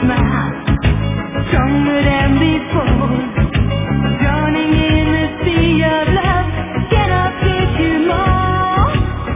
smile, stronger than before. Drowning in the sea of love, can I give you more?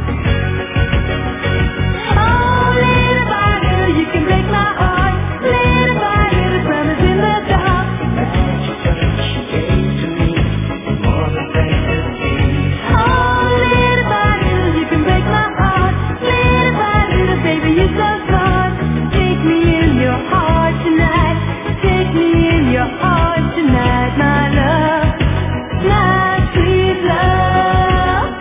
Oh, little by little, you can break my heart. Little by little, promise in the dark. The touch you gave to me, more than fantasy. Oh, little by little, you can break my heart. Little by little, baby, you're so smart. Take me in your heart tonight. Take me in your heart tonight, my love, my sweet love.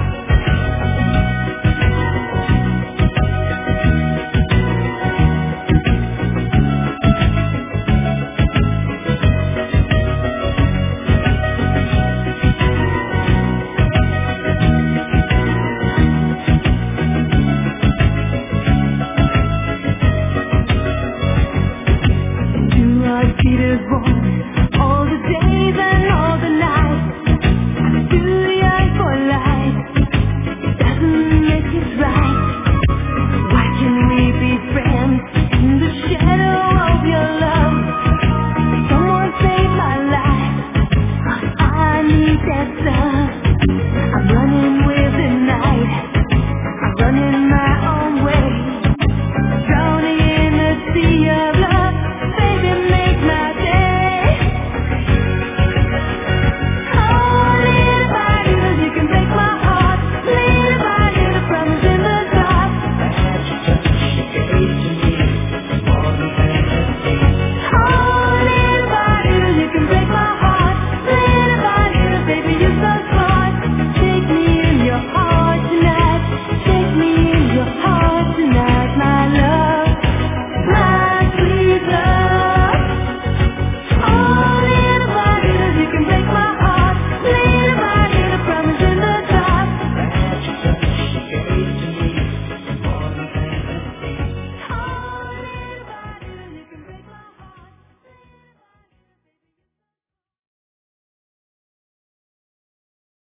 Do I see the voice all the days and all the nights? Do the eye for light, it doesn't make it right. Why can we be friends in the shadow of your love? Someone save my life, I need that sun. I'm running with the night, I'm running my own way, drowning in the sea of